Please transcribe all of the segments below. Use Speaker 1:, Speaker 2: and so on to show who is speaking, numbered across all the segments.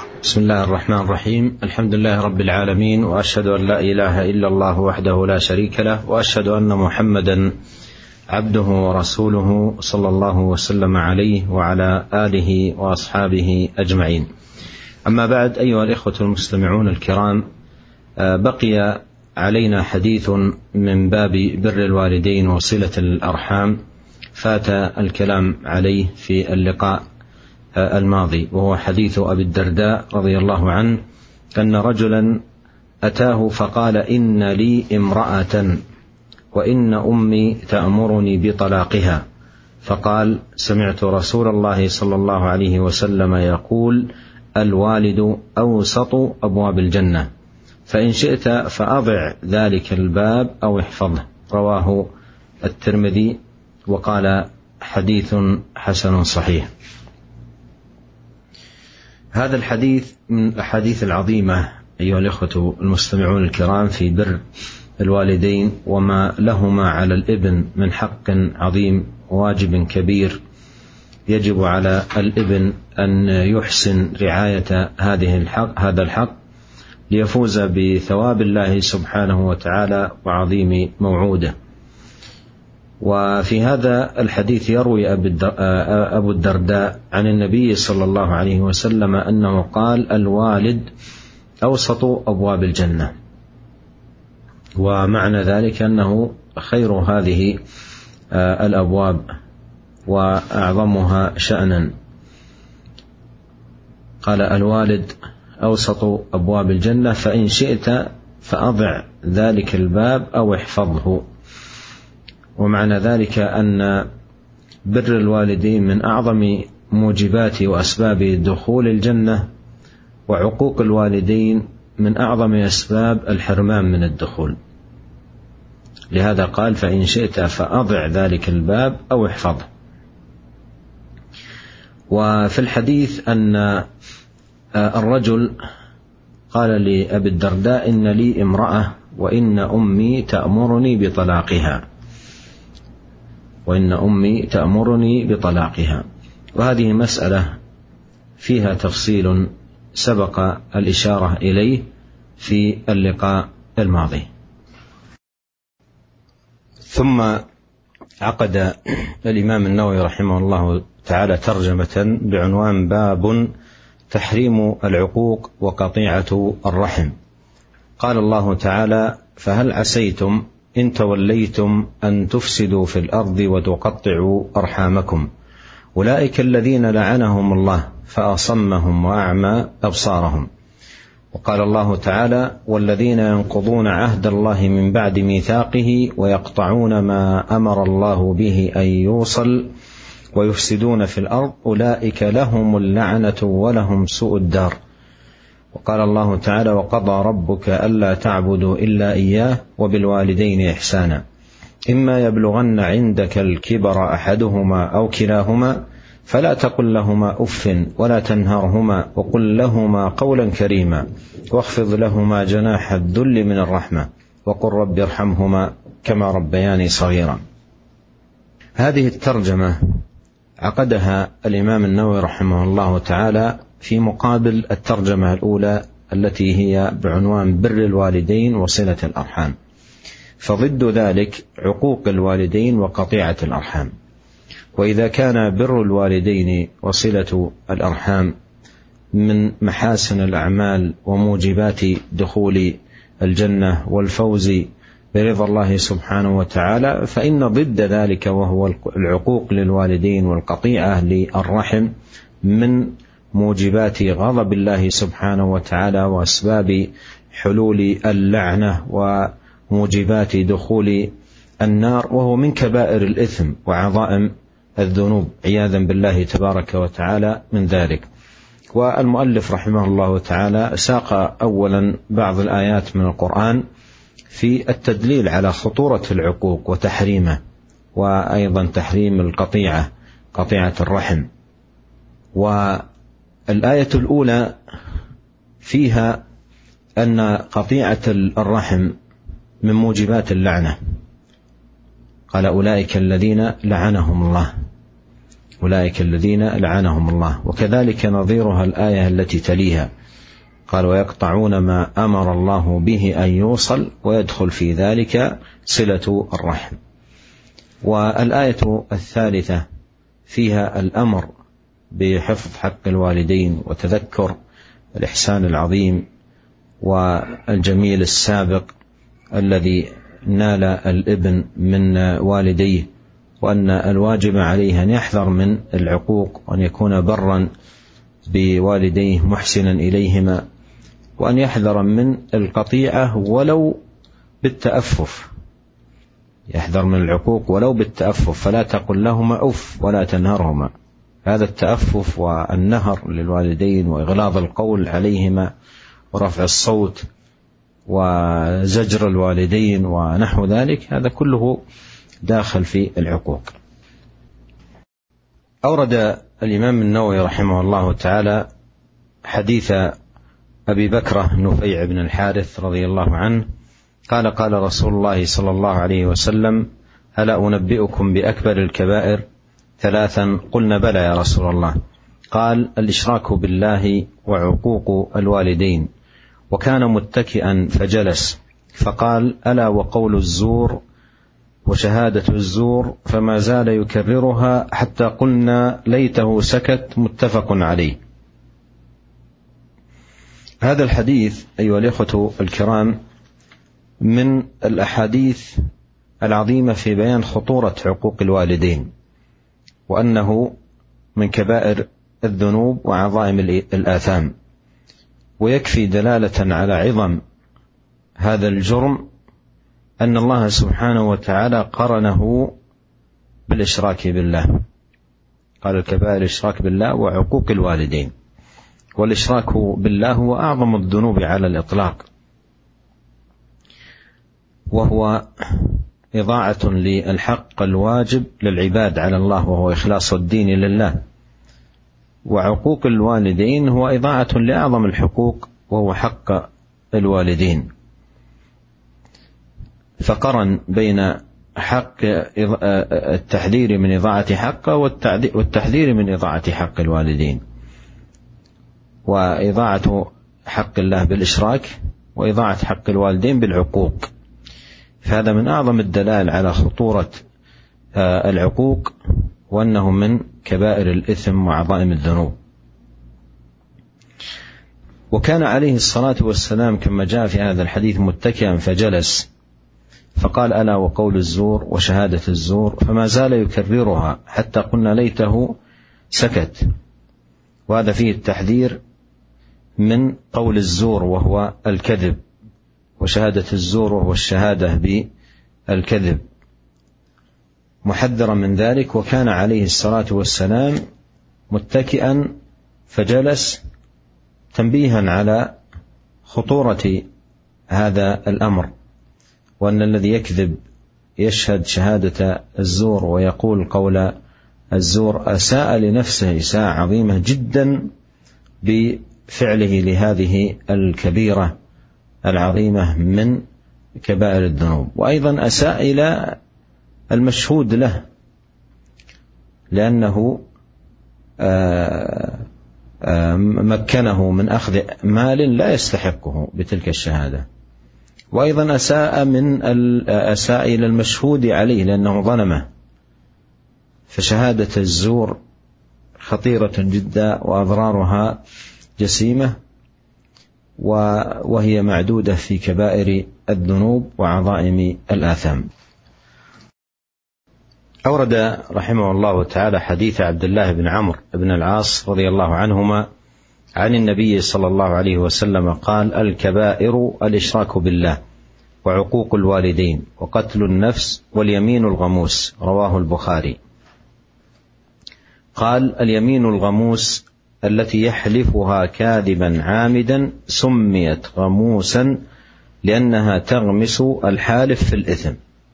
Speaker 1: بسم الله الرحمن الرحيم. الحمد لله رب العالمين، وأشهد أن لا إله إلا الله وحده لا شريك له، وأشهد أن محمدا عبده ورسوله صلى الله وسلم عليه وعلى آله وأصحابه أجمعين. أما بعد، أيها الإخوة المستمعون الكرام، بقي علينا حديث من باب بر الوالدين وصلة الأرحام فات الكلام عليه في اللقاء الماضي، وهو حديث أبي الدرداء رضي الله عنه أن رجلا أتاه فقال: إن لي امرأة وإن أمي تأمرني بطلاقها. فقال: سمعت رسول الله صلى الله عليه وسلم يقول: الوالد أوسط أبواب الجنة، فإن شئت فأضع ذلك الباب أو احفظه. رواه الترمذي وقال: حديث حسن صحيح. هذا الحديث من الأحاديث العظيمة أيها الإخوة المستمعون الكرام في بر الوالدين وما لهما على الابن من حق عظيم وواجب كبير. يجب على الابن أن يحسن رعاية هذا الحق ليفوز بثواب الله سبحانه وتعالى وعظيم موعوده. وفي هذا الحديث يروي أبو الدرداء عن النبي صلى الله عليه وسلم أنه قال: الوالد أوسط أبواب الجنة، ومعنى ذلك أنه خير هذه الأبواب وأعظمها شأنا. قال: الوالد أوسط أبواب الجنة، فإن شئت فأضع ذلك الباب أو احفظه. ومعنى ذلك أن بر الوالدين من أعظم موجبات وأسباب دخول الجنة، وعقوق الوالدين من أعظم أسباب الحرمان من الدخول. لهذا قال: فإن شئت فأضع ذلك الباب أو احفظه. وفي الحديث أن الرجل قال لأبي الدرداء: إن لي امرأة وإن أمي تأمرني بطلاقها. وهذه مسألة فيها تفصيل سبق الإشارة إليه في اللقاء الماضي. ثم عقد الإمام النووي رحمه الله تعالى ترجمة بعنوان: باب تحريم العقوق وقطيعة الرحم. قال الله تعالى: فهل عسيتم إن توليتم أن تفسدوا في الأرض وتقطعوا أرحامكم، أولئك الذين لعنهم الله فأصمهم وأعمى أبصارهم. وقال الله تعالى: والذين ينقضون عهد الله من بعد ميثاقه ويقطعون ما أمر الله به أن يوصل ويفسدون في الأرض أولئك لهم اللعنة ولهم سوء الدار. وقال الله تعالى: وقضى ربك ألا تعبدوا إلا إياه وبالوالدين إحسانا، إما يبلغن عندك الكبر أحدهما أو كلاهما فلا تقل لهما أف ولا تنهرهما وقل لهما قولا كريما واخفض لهما جناح الذل من الرحمة وقل رب ارحمهما كما ربياني صغيرا. هذه الترجمة عقدها الإمام النووي رحمه الله تعالى في مقابل الترجمة الأولى التي هي بعنوان بر الوالدين وصلة الأرحام، فضد ذلك عقوق الوالدين وقطيعة الأرحام. وإذا كان بر الوالدين وصلة الأرحام من محاسن الأعمال وموجبات دخول الجنة والفوز برضا الله سبحانه وتعالى، فإن ضد ذلك وهو العقوق للوالدين والقطيعة للرحم من موجبات غضب الله سبحانه وتعالى وأسباب حلول اللعنة وموجبات دخول النار، وهو من كبائر الإثم وعظائم الذنوب عياذا بالله تبارك وتعالى من ذلك. والمؤلف رحمه الله تعالى ساق أولا بعض الآيات من القرآن في التدليل على خطورة العقوق وتحريمه، وأيضا تحريم القطيعة، قطيعة الرحم. والآية الأولى فيها أن قطيعة الرحم من موجبات اللعنة، قال: أولئك الذين لعنهم الله. أولئك الذين لعنهم الله. وكذلك نظيرها الآية التي تليها، قال ويقطعون ما أمر الله به أن يوصل ويدخل في ذلك صلة الرحم. والآية الثالثة فيها الأمر بحفظ حق الوالدين وتذكر الإحسان العظيم والجميل السابق الذي نال الابن من والديه، وأن الواجب عليه أن يحذر من العقوق، وأن يكون برا بوالديه محسنا إليهما، وأن يحذر من القطيعة ولو بالتأفف، يحذر من العقوق ولو بالتأفف، فلا تقل لهما أف ولا تنهرهما. هذا التأفف والنهر للوالدين وإغلاظ القول عليهما ورفع الصوت وزجر الوالدين ونحو ذلك، هذا كله داخل في العقوق. أورد الإمام النووي رحمه الله تعالى حديث أبي بكرة نفيع بن الحارث رضي الله عنه قال قال رسول الله صلى الله عليه وسلم ألا أنبئكم بأكبر الكبائر ثلاثا؟ قلنا بلى يا رسول الله. قال الإشراك بالله وعقوق الوالدين. وكان متكئا فجلس فقال ألا وقول الزور وشهادة الزور، فما زال يكررها حتى قلنا ليته سكت. متفق عليه. هذا الحديث أيها الإخوة الكرام من الأحاديث العظيمة في بيان خطورة عقوق الوالدين، وأنه من كبائر الذنوب وعظائم الآثام. ويكفي دلالة على عظم هذا الجرم أن الله سبحانه وتعالى قرنه بالإشراك بالله، قال الكبائر الإشراك بالله وعقوق الوالدين. والإشراك بالله هو أعظم الذنوب على الإطلاق، وهو إضاعة للحق الواجب للعباد على الله، وهو إخلاص الدين لله. وعقوق الوالدين هو إضاعة لأعظم الحقوق، وهو حق الوالدين. فقرن بين حق التحذير من إضاعة حقه والتحذير من إضاعة حق الوالدين، وإضاعة حق الله بالإشراك وإضاعة حق الوالدين بالعقوق. فهذا من أعظم الدلائل على خطورة العقوق، وأنه من كبائر الإثم وعظائم الذنوب. وكان عليه الصلاة والسلام كما جاء في هذا الحديث متكئا فجلس فقال ألا وقول الزور وشهادة الزور، فما زال يكررها حتى قلنا ليته سكت. وهذا فيه التحذير من قول الزور وهو الكذب، وشهادة الزور وهو الشهادة بالكذب، محذرا من ذلك. وكان عليه الصلاة والسلام متكئا فجلس تنبيها على خطورة هذا الأمر، وأن الذي يكذب يشهد شهادة الزور ويقول قول الزور أساء لنفسه إساءة عظيمة جدا بفعله لهذه الكبيرة العظيمة من كبائر الذنوب. وأيضا أساء إلى المشهود له، لأنه مكنه من أخذ مال لا يستحقه بتلك الشهادة. وأيضا أساء إلى المشهود عليه لأنه ظلمه. فشهادة الزور خطيرة جدا وأضرارها جسيمة، وهي معدودة في كبائر الذنوب وعظائم الآثام. أورد رحمه الله تعالى حديث عبد الله بن عمرو بن العاص رضي الله عنهما عن النبي صلى الله عليه وسلم قال الكبائر الإشراك بالله وعقوق الوالدين وقتل النفس واليمين الغموس. رواه البخاري. قال اليمين الغموس التي يحلفها كاذبا عامدا سميت غموسا لأنها تغمس الحالف في الإثم.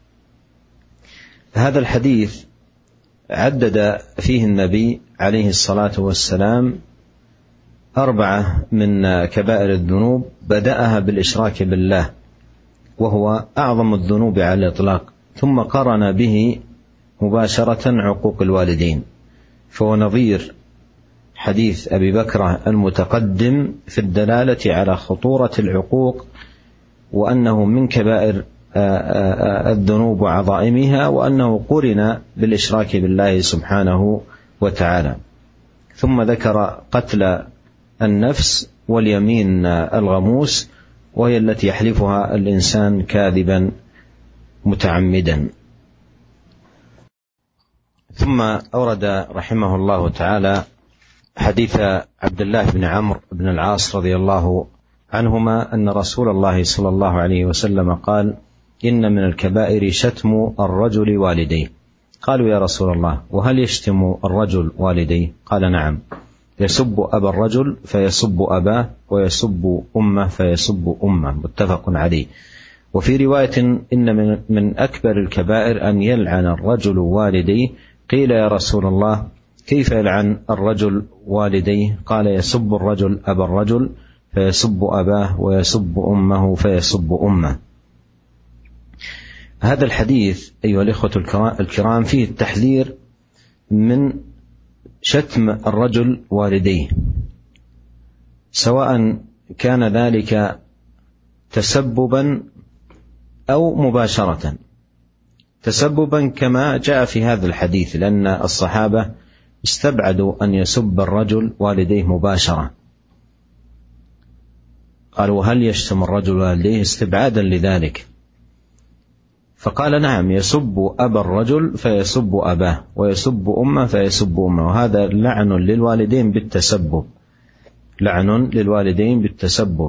Speaker 1: هذا الحديث عدد فيه النبي عليه الصلاة والسلام 4 من كبائر الذنوب، بدأها بالإشراك بالله وهو أعظم الذنوب على الإطلاق، ثم قرن به مباشرة عقوق الوالدين، فهو نظير حديث أبي بكرة المتقدم في الدلالة على خطورة العقوق، وأنه من كبائر الذنوب وعظائمها، وأنه قرن بالإشراك بالله سبحانه وتعالى. ثم ذكر قتل النفس واليمين الغموس، وهي التي يحلفها الإنسان كاذبا متعمدا. ثم أورد رحمه الله تعالى حديث عبد الله بن عمرو بن العاص رضي الله عنهما أن رسول الله صلى الله عليه وسلم قال: إن من الكبائر شتم الرجل والديه. قالوا: يا رسول الله، وهل يشتم الرجل والديه؟ قال: نعم، يسب أبا الرجل فيسب أباه، ويسب أمه فيسب أمه. متفق عليه. وفي رواية: إن من أكبر الكبائر أن يلعن الرجل والديه. قيل: يا رسول الله، كيف يلعن الرجل والديه؟ قال: يسب الرجل أبا الرجل فيسب أباه، ويسب أمه فيسب أمه. هذا الحديث أيها الإخوة الكرام فيه التحذير من شتم الرجل والديه، سواء كان ذلك تسببا أو مباشرة. تسببا كما جاء في هذا الحديث، لأن الصحابة استبعدوا أن يسب الرجل والديه مباشرة، قالوا: هل يشتم الرجل والديه؟ استبعادا لذلك. فقال: نعم، يسب أبا الرجل فيسب أباه، ويسب أمه فيسب أمه. وهذا لعن للوالدين بالتسبب، لعن للوالدين بالتسبب.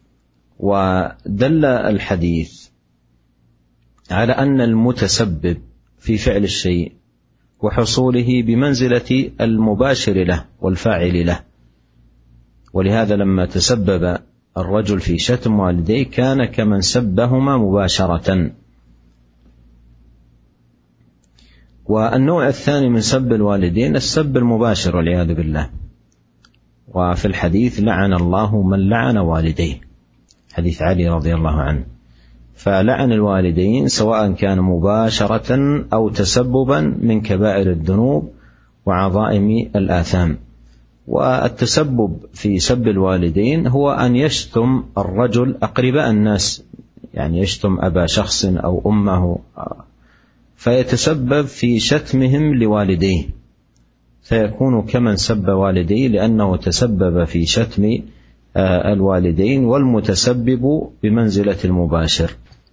Speaker 1: ودل الحديث على أن المتسبب في فعل الشيء وحصوله بمنزلة المباشر له والفاعل له. ولهذا لما تسبب الرجل في شتم والديه كان كمن سبهما مباشرة. والنوع الثاني من سب الوالدين السب المباشر والعياذ بالله. وفي الحديث: لعن الله من لعن والديه، حديث علي رضي الله عنه. فلعن الوالدين سواء كان مباشرة أو تسببا من كبائر الذنوب وعظائم الآثام. والتسبب في سب الوالدين هو أن يشتم الرجل أقرباء الناس، يعني يشتم أبا شخص أو أمه، فيتسبب في شتمهم لوالديه، فيكون كمن سب والديه لأنه تسبب في شتم الوالدين، والمتسبب بمنزلة المباشر.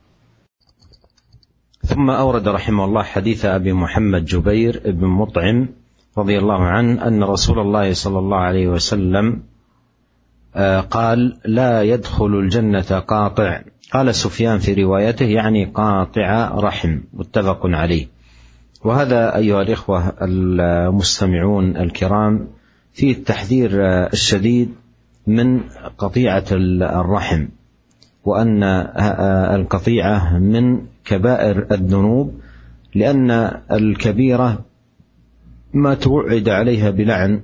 Speaker 1: ثم أورد رحمه الله حديث أبي محمد جبير بن مطعم رضي الله عنه أن رسول الله صلى الله عليه وسلم قال: لا يدخل الجنة قاطع. قال سفيان في روايته: يعني قاطع رحم. متفق عليه. وهذا أيها الإخوة المستمعون الكرام فيه التحذير الشديد من قطيعة الرحم، وأن القطيعة من كبائر الذنوب، لأن الكبيرة ما توعد عليها بلعن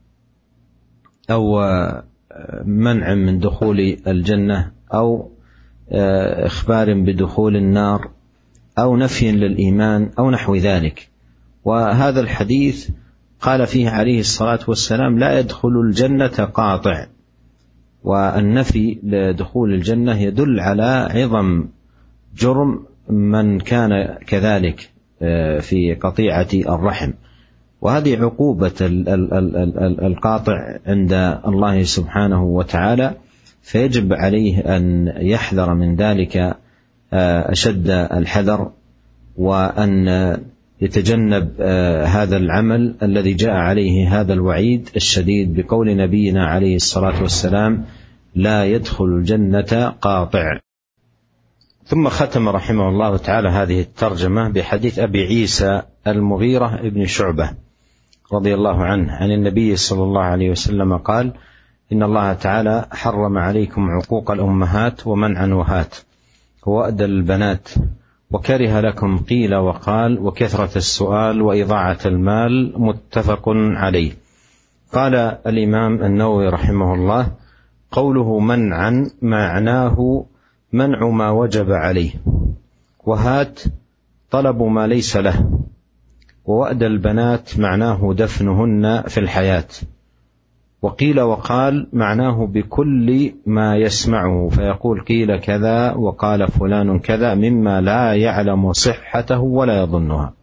Speaker 1: أو منع من دخول الجنة أو إخبار بدخول النار أو نفي للإيمان أو نحو ذلك. وهذا الحديث قال فيه عليه الصلاة والسلام: لا يدخل الجنة قاطع. والنفي لدخول الجنة يدل على عظم جرم من كان كذلك في قطيعة الرحم. وهذه عقوبة القاطع عند الله سبحانه وتعالى، فيجب عليه أن يحذر من ذلك أشد الحذر، وأن يتجنب هذا العمل الذي جاء عليه هذا الوعيد الشديد بقول نبينا عليه الصلاة والسلام: لا يدخل الجنة قاطع. ثم ختم رحمه الله تعالى هذه الترجمة بحديث أبي عيسى المغيرة ابن شعبة رضي الله عنه عن النبي صلى الله عليه وسلم قال: إن الله تعالى حرم عليكم عقوق الأمهات ومنعنوهات وأدى البنات، وكره لكم قيل وقال وكثرة السؤال وإضاعة المال. متفق عليه. قال الإمام النووي رحمه الله: قوله منعا معناه منع ما وجب عليه، وهات طلب ما ليس له، ووأد البنات معناه دفنهن في الحياة. وقيل وقال معناه بكل ما يسمعه، فيقول قيل كذا وقال فلان كذا مما لا يعلم صحته ولا يظنها.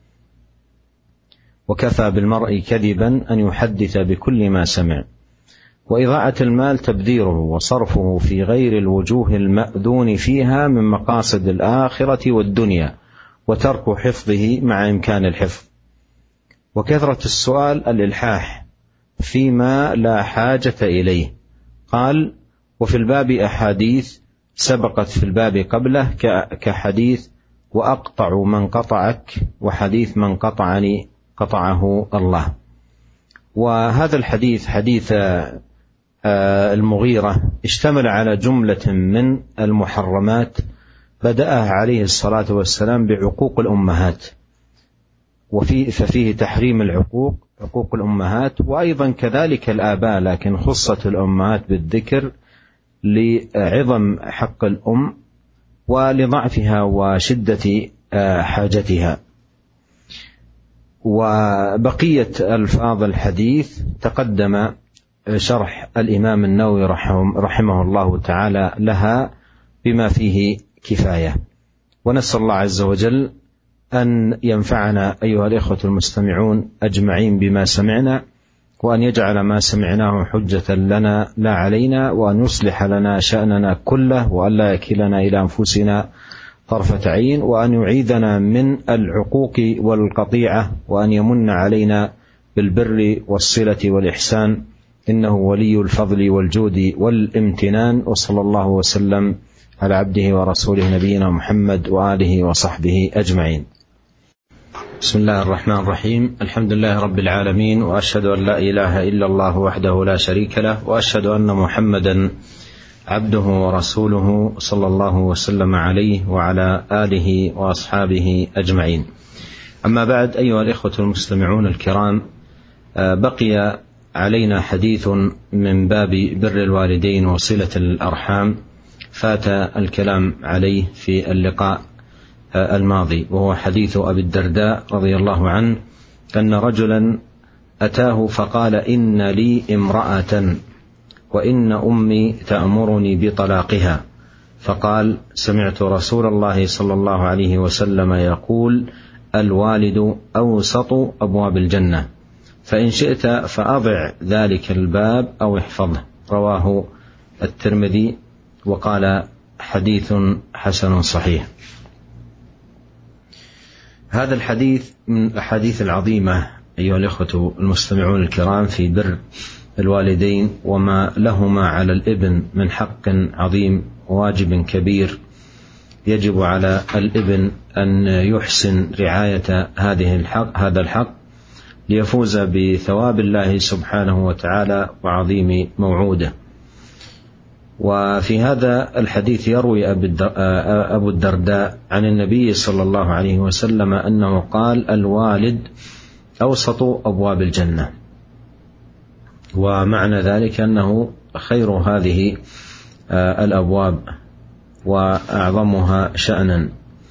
Speaker 1: وكفى بالمرء كذبا أن يحدث بكل ما سمع. وإضاعة المال تبذيره وصرفه في غير الوجوه المأذون فيها من مقاصد الآخرة والدنيا، وترك حفظه مع إمكان الحفظ. وكثرة السؤال الإلحاح فيما لا حاجة إليه. قال: وفي الباب أحاديث سبقت في الباب قبله كحديث وأقطع من قطعك، وحديث من قطعني قطعه الله. وهذا الحديث حديث المغيرة اشتمل على جملة من المحرمات بدأها عليه الصلاة والسلام بعقوق الأمهات، ففيه تحريم عقوق الأمهات، وأيضا كذلك الآباء، لكن خصت الأمهات بالذكر لعظم حق الأم ولضعفها وشدة حاجتها. وبقية ألفاظ الحديث تقدم شرح الإمام النووي رحمه الله تعالى لها بما فيه كفاية. ونسأل الله عز وجل أن ينفعنا أيها الإخوة المستمعون أجمعين بما سمعنا، وأن يجعل ما سمعناه حجة لنا لا علينا، وأن يصلح لنا شأننا كله، وأن لا يكلنا إلى أنفسنا طرفة عين، وأن يعيذنا من العقوق والقطيعة، وأن يمن علينا بالبر والصلة والإحسان، إنه ولي الفضل والجود والامتنان. وصلى الله وسلم على عبده ورسوله نبينا محمد وآله وصحبه أجمعين. بسم الله الرحمن الرحيم. الحمد لله رب العالمين، وأشهد أن لا إله إلا الله وحده لا شريك له، وأشهد أن محمدا عبده ورسوله صلى الله وسلم عليه وعلى آله وأصحابه أجمعين. أما بعد، أيها الإخوة المستمعون الكرام، بقي علينا حديث من باب بر الوالدين وصلة الأرحام فات الكلام عليه في اللقاء الماضي، وهو حديث أبي الدرداء رضي الله عنه أن رجلا أتاه فقال: إن لي امرأة وإن أمي تأمرني بطلاقها. فقال: سمعت رسول الله صلى الله عليه وسلم يقول: الوالد أوسط أبواب الجنة، فإن شئت فأضع ذلك الباب أو احفظه. رواه الترمذي وقال: حديث حسن صحيح. هذا الحديث من الأحاديث العظيمة أيها الإخوة المستمعون الكرام في بر الوالدين وما لهما على الابن من حق عظيم وواجب كبير. يجب على الابن أن يحسن رعاية هذا الحق ليفوز بثواب الله سبحانه وتعالى وعظيم موعوده. وفي هذا الحديث يروي أبو الدرداء عن النبي صلى الله عليه وسلم أنه قال: الوالد أوسط أبواب الجنة. ومعنى ذلك أنه خير هذه الأبواب وأعظمها شأنا.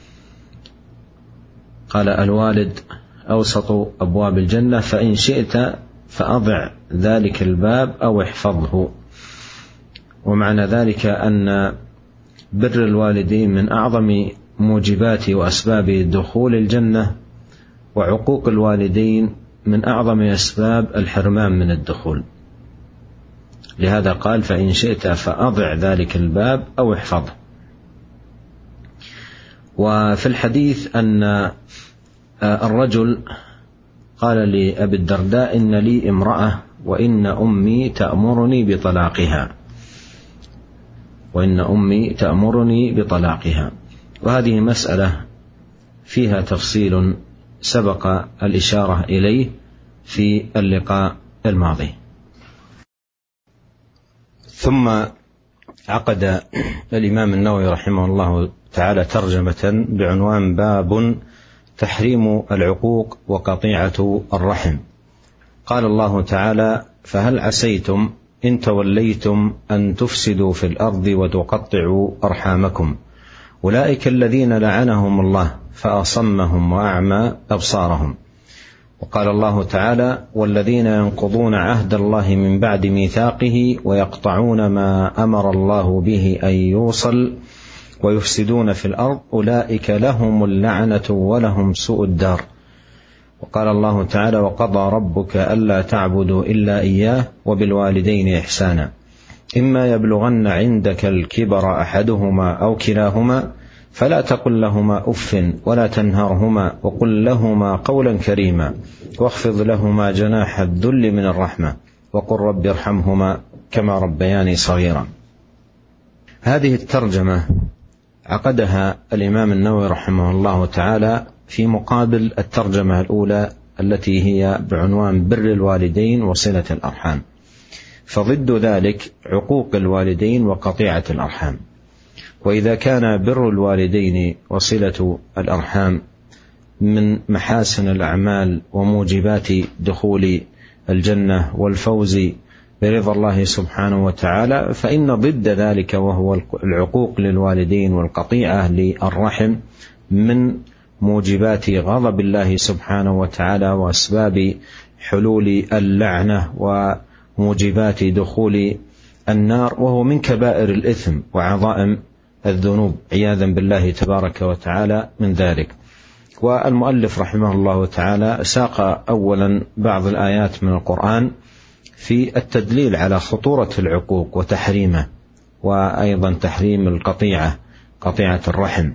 Speaker 1: قال: الوالد أوسط أبواب الجنة، فإن شئت فأضع ذلك الباب أو احفظه. ومعنى ذلك أن بر الوالدين من أعظم موجبات وأسباب دخول الجنة، وعقوق الوالدين من أعظم أسباب الحرمان من الدخول. لهذا قال: فإن شئت فأضع ذلك الباب أو احفظه. وفي الحديث أن الرجل قال لأبي الدرداء: إن لي امرأة وإن أمي تأمرني بطلاقها. وهذه مسألة فيها تفصيل سبق الإشارة إليه في اللقاء الماضي. ثم عقد الإمام النووي رحمه الله تعالى ترجمة بعنوان باب تحريم العقوق وقطيعة الرحم. قال الله تعالى: فهل عسيتم إن توليتم أن تفسدوا في الأرض وتقطعوا أرحامكم أولئك الذين لعنهم الله فأصمهم وأعمى أبصارهم وقال الله تعالى: والذين ينقضون عهد الله من بعد ميثاقه ويقطعون ما أمر الله به أن يوصل ويفسدون في الأرض أولئك لهم اللعنة ولهم سوء الدار. وقال الله تعالى: وقضى ربك ألا تعبدوا إلا إياه وبالوالدين إحسانا إما يبلغن عندك الكبر أحدهما أو كلاهما فلا تقل لهما أف ولا تنهرهما وقل لهما قولا كريما واخفض لهما جناح الذل من الرحمة وقل رب ارحمهما كما ربياني صغيرا. هذه الترجمة عقدها الإمام النووي رحمه الله تعالى في مقابل الترجمة الأولى التي هي بعنوان بر الوالدين وصلة الأرحام، فضد ذلك عقوق الوالدين وقطيعة الأرحام. وإذا كان بر الوالدين وصلة الأرحام من محاسن الأعمال وموجبات دخول الجنة والفوز برضا الله سبحانه وتعالى، فإن ضد ذلك وهو العقوق للوالدين والقطيعة للرحم من موجبات غضب الله سبحانه وتعالى وأسباب حلول اللعنة وموجبات دخول النار، وهو من كبائر الإثم وعظائم الذنوب عياذا بالله تبارك وتعالى من ذلك. والمؤلف رحمه الله تعالى ساق أولا بعض الآيات من القرآن في التدليل على خطورة العقوق وتحريمه، وأيضا تحريم القطيعة، قطيعة الرحم.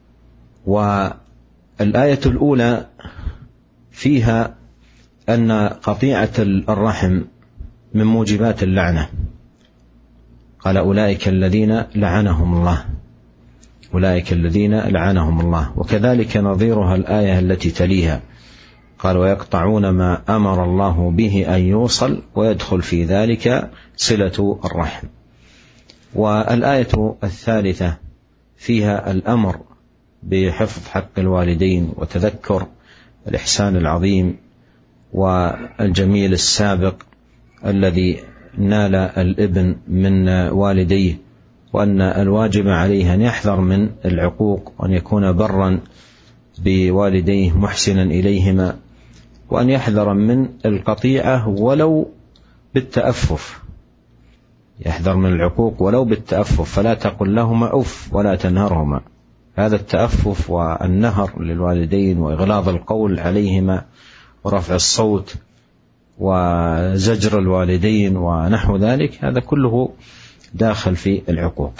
Speaker 1: والآية الأولى فيها أن قطيعة الرحم من موجبات اللعنة، قال أولئك الذين لعنهم الله، أولئك الذين لعنهم الله. وكذلك نظيرها الآية التي تليها، قال ويقطعون ما أمر الله به أن يوصل ويدخل في ذلك صلة الرحم. والآية الثالثة فيها الأمر بحفظ حق الوالدين وتذكر الإحسان العظيم والجميل السابق الذي نال الابن من والديه، وأن الواجب عليه أن يحذر من العقوق وأن يكون برا بوالديه محسنا إليهما، وأن يحذر من القطيعة ولو بالتأفف، يحذر من العقوق ولو بالتأفف، فلا تقل لهما أف ولا تنهرهما. هذا التأفف والنهر للوالدين وإغلاظ القول عليهما ورفع الصوت وزجر الوالدين ونحو ذلك، هذا كله داخل في العقوق.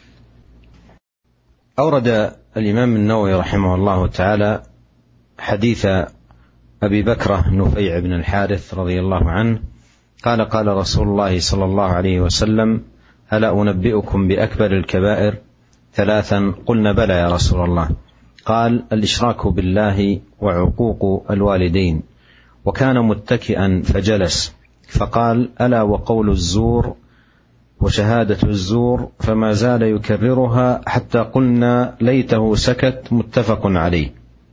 Speaker 1: أورد الإمام النووي رحمه الله تعالى حديث أبي بكرة نفيع بن الحارث رضي الله عنه قال: قال رسول الله صلى الله عليه وسلم: ألا أنبئكم بأكبر الكبائر؟ ثلاثا. قلنا: بلى يا رسول الله. قال: الإشراك بالله وعقوق الوالدين. وكان متكئا فجلس فقال: ألا وقول الزور وشهادة الزور، فما زال يكررها حتى قلنا ليته سكت. متفق عليه.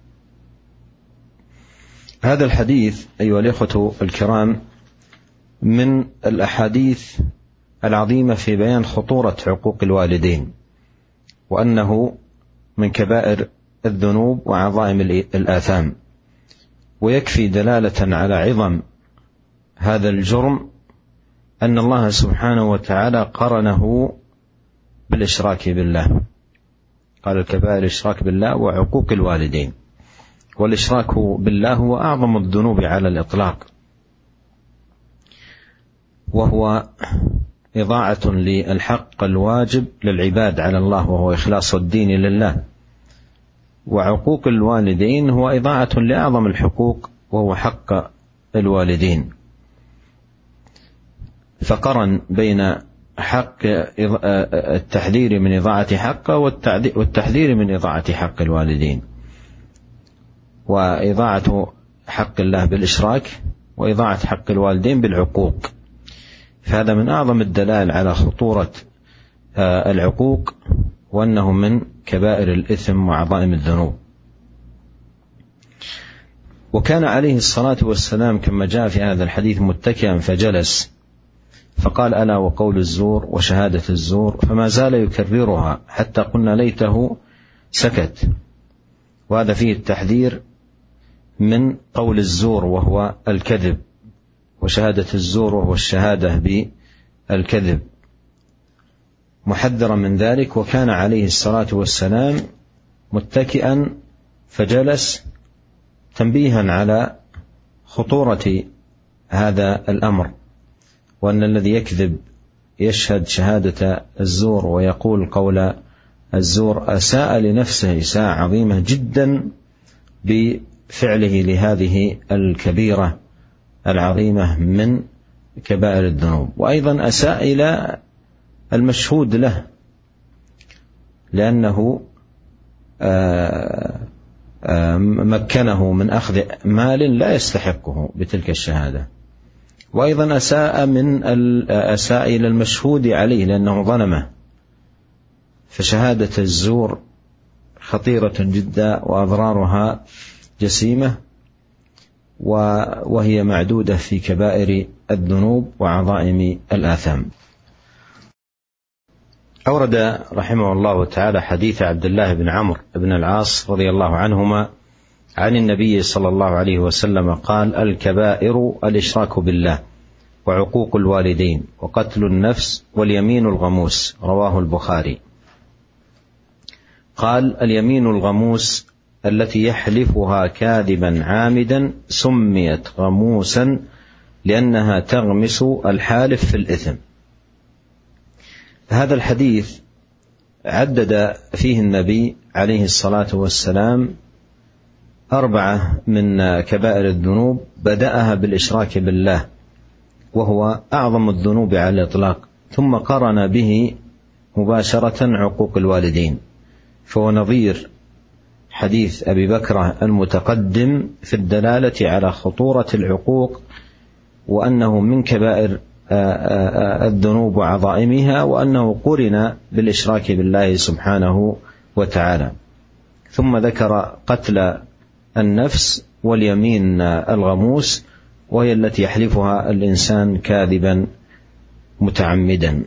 Speaker 1: هذا الحديث أيها الإخوة الكرام من الأحاديث العظيمة في بيان خطورة عقوق الوالدين، وأنه من كبائر الذنوب وعظائم الآثام. ويكفي دلالة على عظم هذا الجرم أن الله سبحانه وتعالى قرنه بالإشراك بالله، قال: الكبائر الإشراك بالله وعقوق الوالدين. والإشراك بالله هو أعظم الذنوب على الإطلاق، وهو إضاعة للحق الواجب للعباد على الله، وهو إخلاص الدين لله. وعقوق الوالدين هو إضاعة لأعظم الحقوق، وهو حق الوالدين. فقرن بين حق التحذير من إضاعة حقه والتحذير من إضاعة حق الوالدين، وإضاعة حق الله بالإشراك وإضاعة حق الوالدين بالعقوق. فهذا من أعظم الدلائل على خطورة العقوق، وأنه من كبائر الإثم وعظائم الذنوب. وكان عليه الصلاة والسلام كما جاء في هذا الحديث متكئا فجلس فقال: ألا وقول الزور وشهادة الزور، فما زال يكررها حتى قلنا ليته سكت. وهذا فيه التحذير من قول الزور وهو الكذب، وشهادة الزور وهو الشهادة بالكذب، محذرا من ذلك. وكان عليه الصلاة والسلام متكئا فجلس تنبيها على خطورة هذا الأمر، وأن الذي يكذب يشهد شهادة الزور ويقول قول الزور أساء لنفسه إساءة عظيمة جدا بفعله لهذه الكبيرة العظيمة من كبائر الذنوب، وأيضا أساء إلى المشهود له، لأنه مكنه من أخذ مال لا يستحقه بتلك الشهادة، وأيضا أساء إلى المشهود عليه لأنه ظلمه. فشهادة الزور خطيرة جدا وأضرارها جسيمة، وهي معدودة في كبائر الذنوب وعظائم الآثام. أورد رحمه الله تعالى حديث عبد الله بن عمرو بن العاص رضي الله عنهما عن النبي صلى الله عليه وسلم قال: الكبائر الإشراك بالله، وعقوق الوالدين، وقتل النفس، واليمين الغموس. رواه البخاري. قال: اليمين الغموس التي يحلفها كاذبا عامدا سميت غموسا لأنها تغمس الحالف في الإثم. هذا الحديث عدد فيه النبي عليه الصلاة والسلام 4 من كبائر الذنوب، بدأها بالإشراك بالله وهو أعظم الذنوب على الإطلاق، ثم قرن به مباشرة عقوق الوالدين، فهو نظير حديث أبي بكرة المتقدم في الدلالة على خطورة العقوق، وأنه من كبائر الذنوب وعظائمها، وأنه قرن بالإشراك بالله سبحانه وتعالى. ثم ذكر قتل النفس واليمين الغموس، وهي التي يحلفها الإنسان كاذبا متعمدا.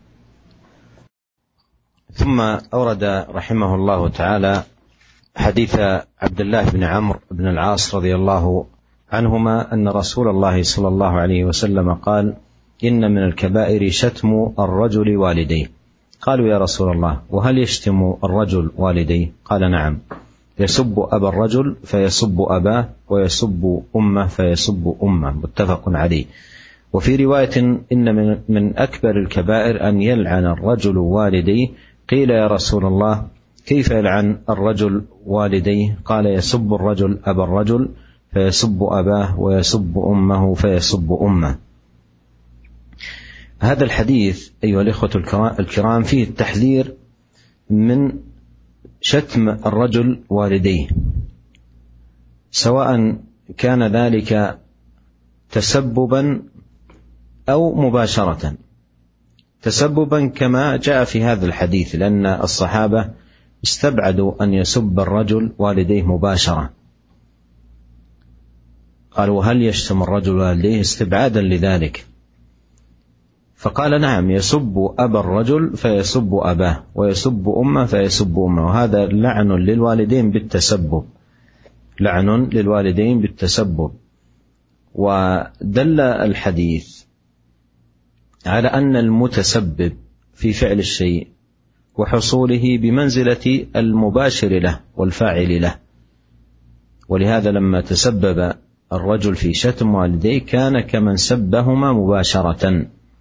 Speaker 1: ثم أورد رحمه الله تعالى حديث عبد الله بن عمرو بن العاص رضي الله عنهما أن رسول الله صلى الله عليه وسلم قال: إن من الكبائر شتم الرجل والديه. قالوا: يا رسول الله، وهل يشتم الرجل والديه؟ قال: نعم، يسب أبا الرجل فيسب أباه، ويسب أمه فيسب أمه. متفق عليه. وفي رواية: إن من أكبر الكبائر أن يلعن الرجل والديه. قيل: يا رسول الله، كيف يلعن الرجل والديه؟ قال: يسب الرجل أبا الرجل فيسب أباه، ويسب أمه فيسب أمه. هذا الحديث أيها الإخوة الكرام فيه التحذير من شتم الرجل والديه، سواء كان ذلك تسببا أو مباشرة. تسببا كما جاء في هذا الحديث، لأن الصحابة استبعدوا أن يسب الرجل والديه مباشرة، قالوا: هل يشتم الرجل والديه؟ استبعادا لذلك. فقال: نعم، يسب أبا الرجل فيسب أباه، ويسب أمه فيسب أمه. وهذا لعن للوالدين بالتسبب، لعن للوالدين بالتسبب. ودل الحديث على أن المتسبب في فعل الشيء وحصوله بمنزلة المباشر له والفاعل له، ولهذا لما تسبب الرجل في شتم والديه كان كمن سبهما مباشرة.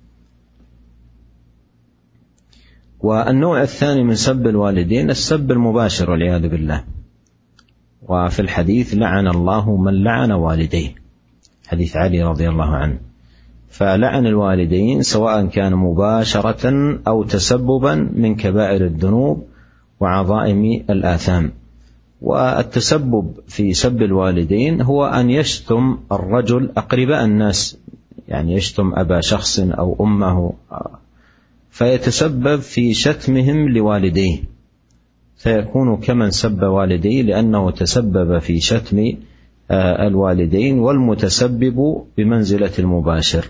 Speaker 1: والنوع الثاني من سب الوالدين السب المباشر والعياذ بالله. وفي الحديث: لعن الله من لعن والديه، حديث علي رضي الله عنه. فلعن الوالدين سواء كان مباشرة أو تسببا من كبائر الذنوب وعظائم الآثام. والتسبب في سب الوالدين هو أن يشتم الرجل أقرباء الناس، يعني يشتم أبا شخص أو أمه، فيتسبب في شتمهم لوالديه، فيكون كمن سب والديه لأنه تسبب في شتم الوالدين، والمتسبب بمنزلة المباشر.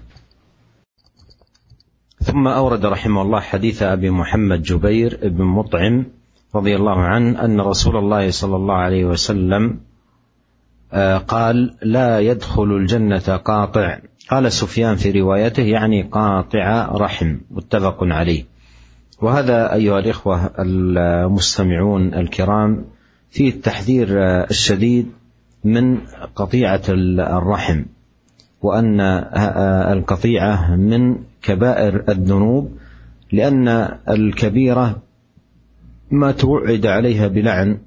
Speaker 1: ثم أورد رحمه الله حديث أبي محمد جبير بن مطعم رضي الله عنه أن رسول الله صلى الله عليه وسلم قال لا يدخل الجنة قاطع. قال سفيان في روايته يعني قاطع رحم، متفق عليه. وهذا أيها الإخوة المستمعون الكرام فيه التحذير الشديد من قطيعة الرحم، وأن القطيعة من كبائر الذنوب، لأن الكبيرة ما توعد عليها بلعن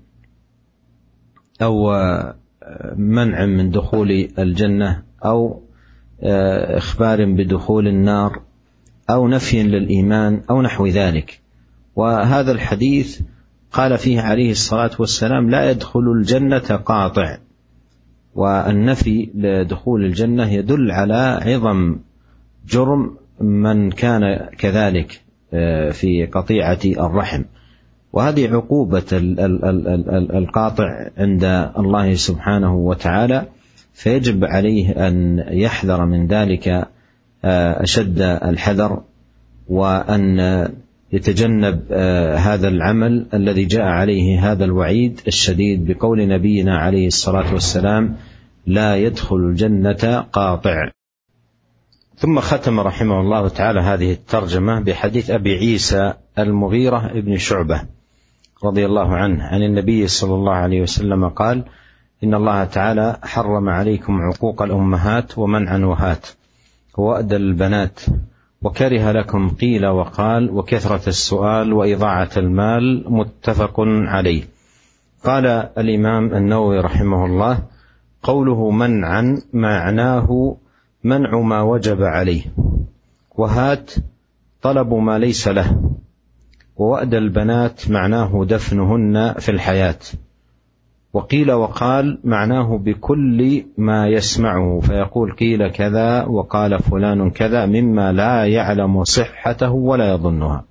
Speaker 1: أو منع من دخول الجنة أو إخبار بدخول النار أو نفي للإيمان أو نحو ذلك. وهذا الحديث قال فيه عليه الصلاة والسلام لا يدخل الجنة قاطع، والنفي لدخول الجنة يدل على عظم جرم من كان كذلك في قطيعة الرحم. وهذه عقوبة القاطع عند الله سبحانه وتعالى، فيجب عليه أن يحذر من ذلك أشد الحذر، وأن يتجنب هذا العمل الذي جاء عليه هذا الوعيد الشديد بقول نبينا عليه الصلاة والسلام لا يدخل الجنة قاطع. ثم ختم رحمه الله تعالى هذه الترجمة بحديث أبي عيسى المغيرة ابن شعبة رضي الله عنه عن النبي صلى الله عليه وسلم قال إن الله تعالى حرم عليكم عقوق الأمهات ومنع الوهات ووأد البنات وكره لكم قيل وقال وكثرة السؤال وإضاعة المال، متفق عليه. قال الإمام النووي رحمه الله قوله منعا معناه منع ما وجب عليه، وهات طلب ما ليس له، ووأد البنات معناه دفنهن في الحياة، وقيل وقال معناه بكل ما يسمعه فيقول قيل كذا وقال فلان كذا مما لا يعلم صحته ولا يظنها،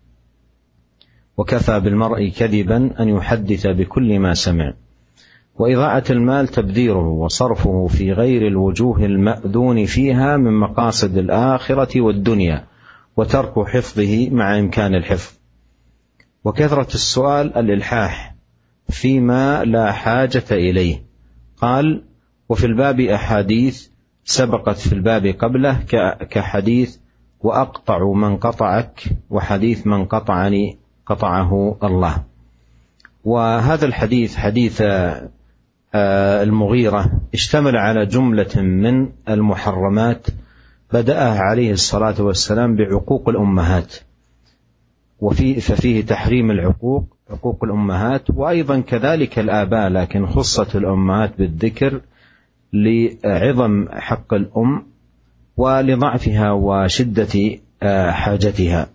Speaker 1: وكفى بالمرء كذبا أن يحدث بكل ما سمع. وإضاعة المال تبذيره وصرفه في غير الوجوه المأذون فيها من مقاصد الآخرة والدنيا، وترك حفظه مع إمكان الحفظ. وكثرة السؤال الإلحاح فيما لا حاجة إليه. قال وفي الباب أحاديث سبقت في الباب قبله كحديث وأقطع من قطعك، وحديث من قطعني قطعه الله. وهذا الحديث حديث المغيرة اشتمل على جملة من المحرمات بدأها عليه الصلاة والسلام بعقوق الأمهات، ففيه تحريم عقوق الأمهات، وأيضا كذلك الآباء، لكن خصت الأمهات بالذكر لعظم حق الأم ولضعفها وشدة حاجتها.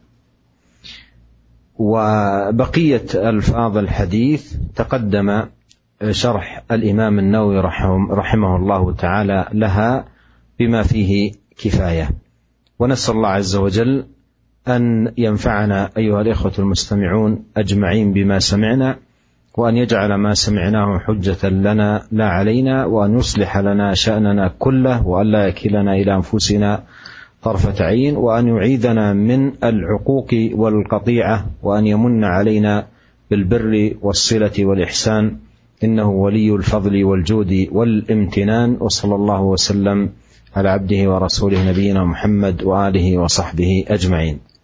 Speaker 1: وبقية ألفاظ الحديث تقدم شرح الإمام النووي رحمه الله تعالى لها بما فيه كفاية. ونسأل الله عز وجل أن ينفعنا أيها الإخوة المستمعون أجمعين بما سمعنا، وأن يجعل ما سمعناه حجة لنا لا علينا، وأن يصلح لنا شأننا كله، وأن لا يكلنا إلى أنفسنا طرفة عين، وأن يعيذنا من العقوق والقطيعة، وأن يمن علينا بالبر والصلة والإحسان، إنه ولي الفضل والجود والامتنان. وصلى الله وسلم على عبده ورسوله نبينا محمد وآله وصحبه أجمعين.